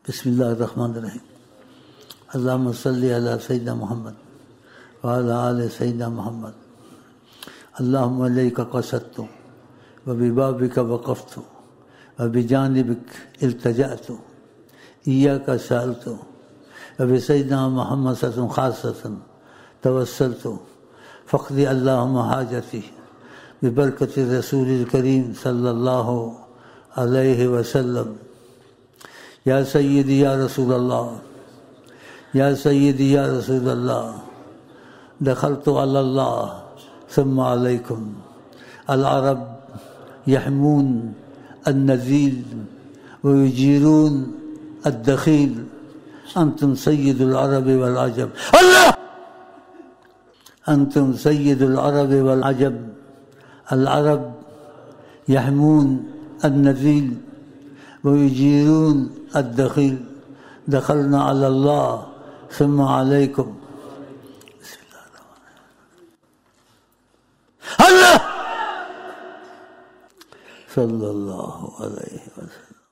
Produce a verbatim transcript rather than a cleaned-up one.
बिस्मिल्लाहिर्रहमानिर्रहीम। अल्लाहुम्मा सल्लि अला सय्यिदिना मुहम्मद व अला आलि सय्यिदिना मुहम्मद। अल्लाहुम्मा इलैका क़सदतु व बिबाबिका वक़फ़तु व बिजानिबिका इल्तजअतु इय्याका सअलतु व बिसय्यिदिना मुहम्मद सल्लल्लाहु अलैहि ख़ास्सतन तवस्सलतु फ़क़्दि अल्लाहुम्मा हाजती बिबरकति रसूलिल करीम सल्लल्लाहु अलैहि वसल्लम। या सय्यदी या रसूल अल्लाह, या सय्यदी या रसूल अल्लाह, दखलतु अलल्लाह सुम्मा अलैकुम। अल अरब यहमून अन्नज़ील व युजीरून अद्दख़ील। अंतुम सय्यदुल अरब वल अजम। अल्लाह अंतुम सय्यदुल अरब वल अजम। अल अरब यहमून अन्नज़ील व युजीरून अद्दख़ील। दखलना अलल्लाह सुम्मा अलैकुम। अल्लाह सल्लल्लाहु अलैहि वसल्लम।